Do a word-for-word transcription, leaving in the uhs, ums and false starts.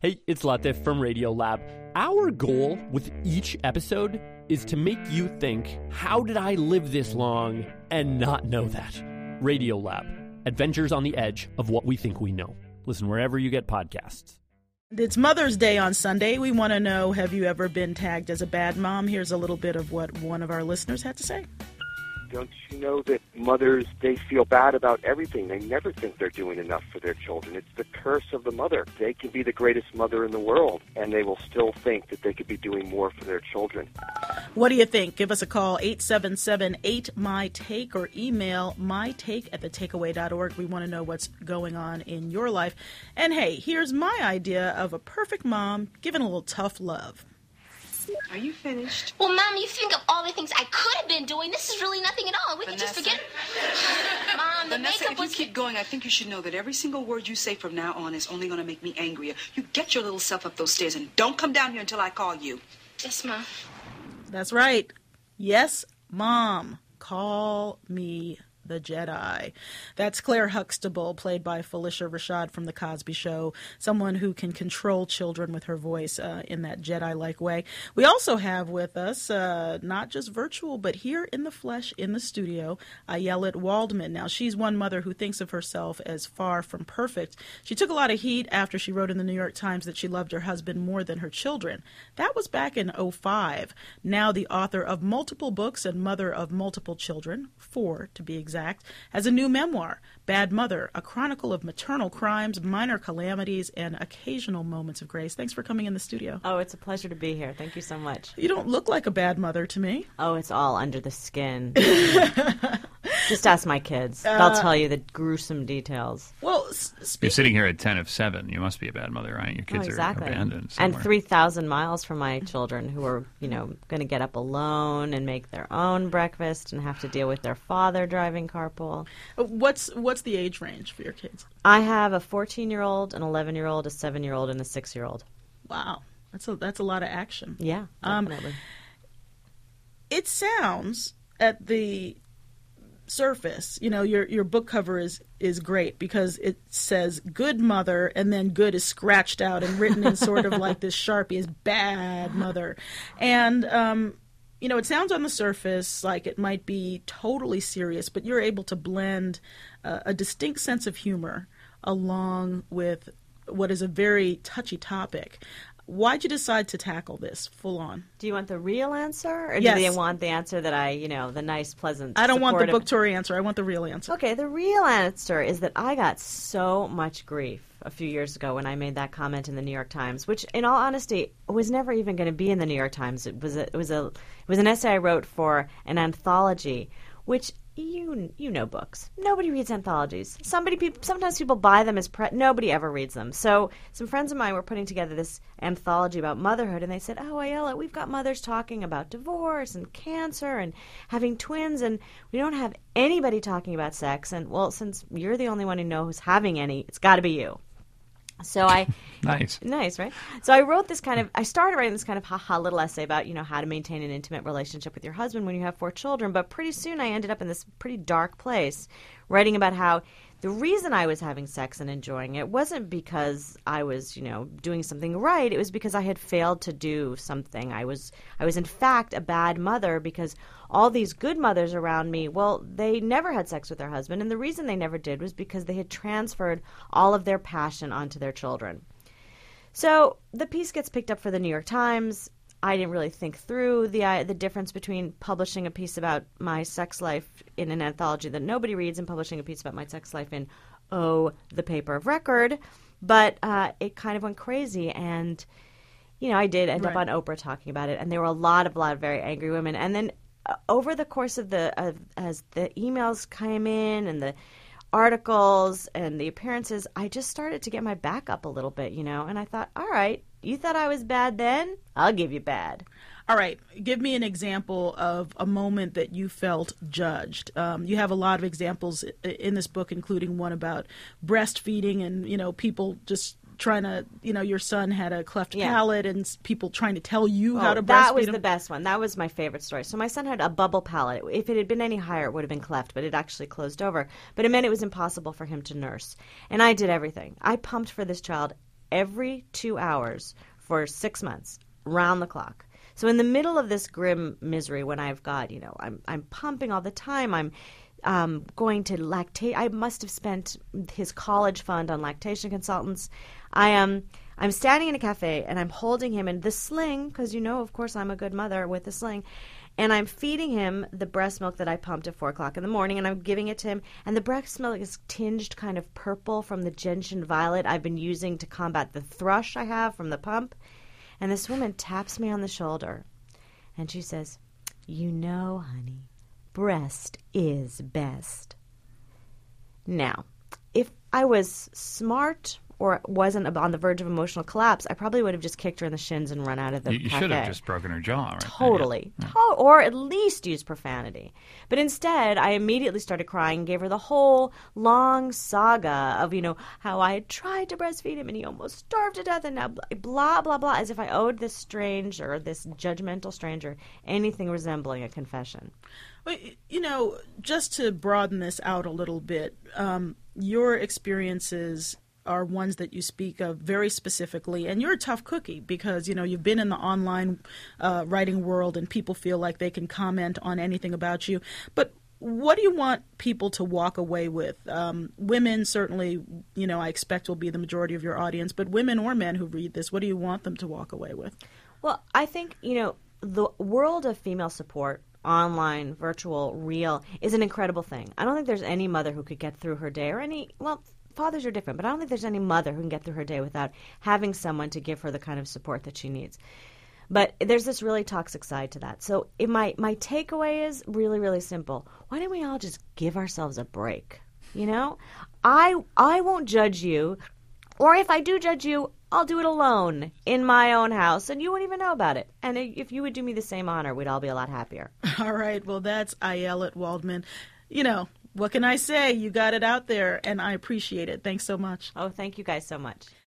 Hey, it's Latif from Radiolab. Our goal with each episode is to make you think, how did I live this long and not know that? Radiolab, adventures on the edge of what we think we know. Listen wherever you get podcasts. It's Mother's Day on Sunday. We want to know, have you ever been tagged as a bad mom? Here's a little bit of what one of our listeners had to say. Don't you know that mothers, they feel bad about everything? They never think they're doing enough for their children. It's the curse of the mother. They can be the greatest mother in the world, and they will still think that they could be doing more for their children. What do you think? Give us a call, eight seven seven eight M Y take, or email mytake at the takeaway dot org. We want to know what's going on in your life. And hey, here's my idea of a perfect mom giving a little tough love. Are you finished? Well, Mom, you think of all the things I could have been doing. This is really nothing at all. We Vanessa? can just forget. Mom, the Vanessa, makeup if you was... keep going, I think you should know that every single word you say from now on is only going to make me angrier. You get your little self up those stairs and don't come down here until I call you. Yes, Mom. That's right. Yes, Mom. Call me the Jedi. That's Claire Huxtable, played by Felicia Rashad from The Cosby Show, someone who can control children with her voice uh, in that Jedi-like way. We also have with us, uh, not just virtual, but here in the flesh, in the studio, Ayelet Waldman. Now, she's one mother who thinks of herself as far from perfect. She took a lot of heat after she wrote in the New York Times that she loved her husband more than her children. That was back in oh five. Now the author of multiple books and mother of multiple children, four to be exact, has a new memoir, Bad Mother, a chronicle of maternal crimes, minor calamities, and occasional moments of grace. Thanks for coming in the studio. Oh, it's a pleasure to be here. Thank you so much. You don't look like a bad mother to me. Oh, it's all under the skin. Just ask my kids. Uh, They'll tell you the gruesome details. Well, s- You're sitting here at ten of seven. You must be a bad mother, right? Your kids oh, exactly. are abandoned somewhere. And three thousand miles from my children who are, you know, going to get up alone and make their own breakfast and have to deal with their father driving carpool. What's what's the age range for your kids? I have a fourteen-year-old, an eleven-year-old, a seven-year-old, and a six-year-old. Wow. That's a, that's a lot of action. Yeah, definitely. Um, it sounds at the surface, you know, your your book cover is is great because it says good mother and then good is scratched out and written in sort of like this Sharpie as bad mother. And um you know, it sounds on the surface like it might be totally serious, but you're able to blend uh, a distinct sense of humor along with what is a very touchy topic. Why'd you decide to tackle this full on? Do you want the real answer? Or yes. do you want the answer that I, you know, the nice, pleasant, I don't supportive... want the book tour answer. I want the real answer. Okay, the real answer is that I got so much grief a few years ago when I made that comment in the New York Times, which, in all honesty, was never even going to be in the New York Times. It was a, it was a, it was an essay I wrote for an anthology, which you you know books. Nobody reads anthologies. Somebody pe- sometimes people buy them as pre- nobody ever reads them. So some friends of mine were putting together this anthology about motherhood, and they said, "Oh, Ayala, we've got mothers talking about divorce and cancer and having twins, and we don't have anybody talking about sex. And well, since you're the only one who knows who's having any, it's got to be you." So I nice, nice, right? So I wrote this kind of, I started writing this kind of ha-ha little essay about, you know, how to maintain an intimate relationship with your husband when you have four children. But pretty soon I ended up in this pretty dark place, writing about how the reason I was having sex and enjoying it wasn't because I was, you know, doing something right. It was because I had failed to do something. I was, I was in fact a bad mother because all these good mothers around me, well, they never had sex with their husband. And the reason they never did was because they had transferred all of their passion onto their children. So the piece gets picked up for the New York Times. I didn't really think through the uh, the difference between publishing a piece about my sex life in an anthology that nobody reads and publishing a piece about my sex life in, oh, the paper of record. But uh, it kind of went crazy, and, you know, I did end right. up on Oprah talking about it, and there were a lot of, lot of very angry women. And then uh, over the course of the, uh, as the emails came in and the articles and the appearances, I just started to get my back up a little bit, you know, and I thought, all right, you thought I was bad then? I'll give you bad. All right. Give me an example of a moment that you felt judged. Um, you have a lot of examples in this book, including one about breastfeeding and, you know, people just trying to, you know, your son had a cleft yeah. palate and people trying to tell you oh, how to breastfeed that was him. the best one. That was my favorite story. So my son had a bubble palate. If it had been any higher, it would have been cleft, but it actually closed over. But it meant it was impossible for him to nurse. And I did everything. I pumped for this child every two hours for six months, round the clock. So in the middle of this grim misery, when I've got, you know, I'm I'm pumping all the time, I'm um, going to lactate. I must have spent his college fund on lactation consultants. I am. I'm standing in a cafe and I'm holding him in the sling, because you know, of course, I'm a good mother with the sling. And I'm feeding him the breast milk that I pumped at four o'clock in the morning, and I'm giving it to him. And the breast milk is tinged kind of purple from the gentian violet I've been using to combat the thrush I have from the pump. And this woman taps me on the shoulder, and she says, "You know, honey, breast is best." Now, if I was smart or wasn't on the verge of emotional collapse, I probably would have just kicked her in the shins and run out of the You, you cafe. should have just broken her jaw, right? Totally. Yeah. To- or at least used profanity. But instead, I immediately started crying and gave her the whole long saga of, you know, how I had tried to breastfeed him and he almost starved to death, and now blah, blah, blah, as if I owed this stranger, this judgmental stranger, anything resembling a confession. Well, you know, just to broaden this out a little bit, um, your experiences are ones that you speak of very specifically, and you're a tough cookie because, you know, you've been in the online uh, writing world and people feel like they can comment on anything about you. But what do you want people to walk away with? Um, women certainly, you know, I expect will be the majority of your audience, but women or men who read this, what do you want them to walk away with? Well, I think, you know, the world of female support, online, virtual, real, is an incredible thing. I don't think there's any mother who could get through her day, or any, well, fathers are different, but I don't think there's any mother who can get through her day without having someone to give her the kind of support that she needs. But there's this really toxic side to that. So if my, my takeaway is really, really simple. Why don't we all just give ourselves a break? You know, I I won't judge you, or if I do judge you, I'll do it alone in my own house, and you won't even know about it. And if you would do me the same honor, we'd all be a lot happier. All right. Well, that's Ayelet Waldman. You know, what can I say? You got it out there, and I appreciate it. Thanks so much. Oh, thank you guys so much.